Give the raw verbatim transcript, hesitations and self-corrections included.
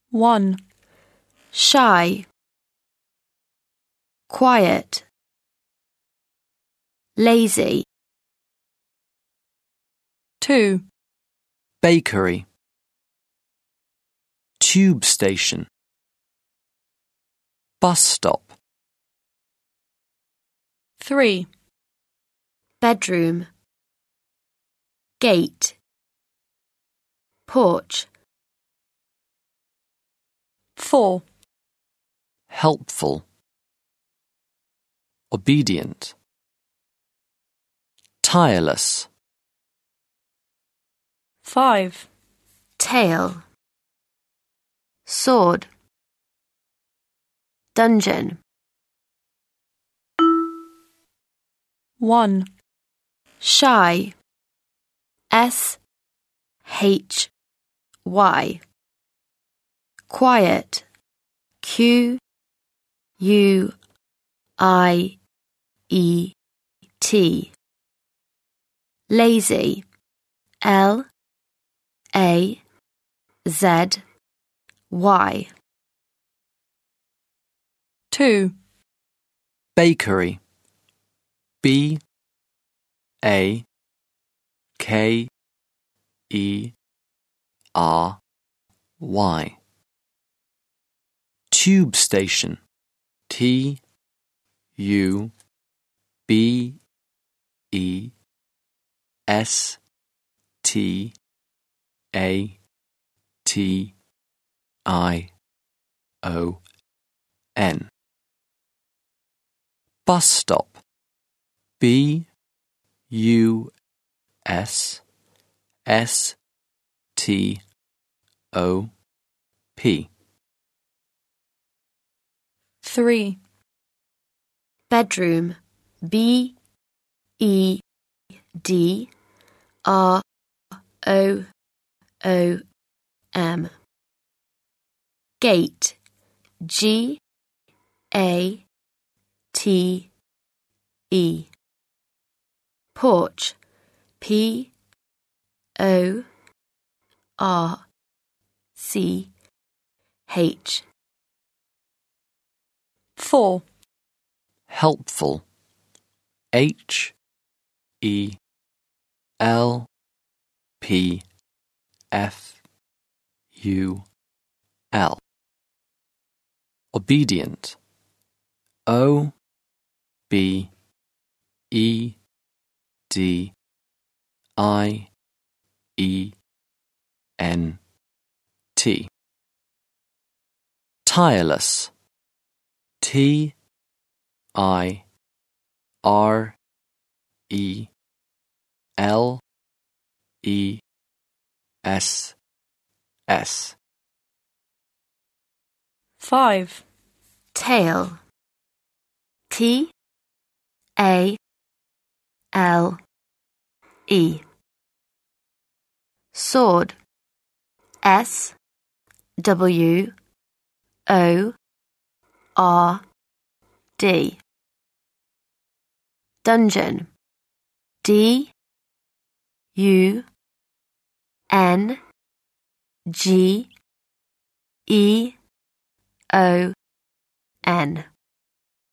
one. Shy, quiet, lazy. two. Bakery. Tube station. Bus stop. three. Bedroom, gate, porch. four. Helpful. Obedient. Tireless. five. Tail, sword, dungeon. one. Shy, S H Y. Quiet, Q U I E T. Lazy, L A Z Y. two. Bakery. B A K E R Y. Tube station. T U B E S T A T I O N. Bus stop. B U S S T O P. three. Bedroom, B E D R O O M. Gate, G A T E. Porch, P O R C H. four. Helpful. H E L P F U L. Obedient. O B E D I E N T. Tireless. T I R E L E S S. five. Tail, T A L E. Sword, S W O R D. Dungeon, D U N G E O N.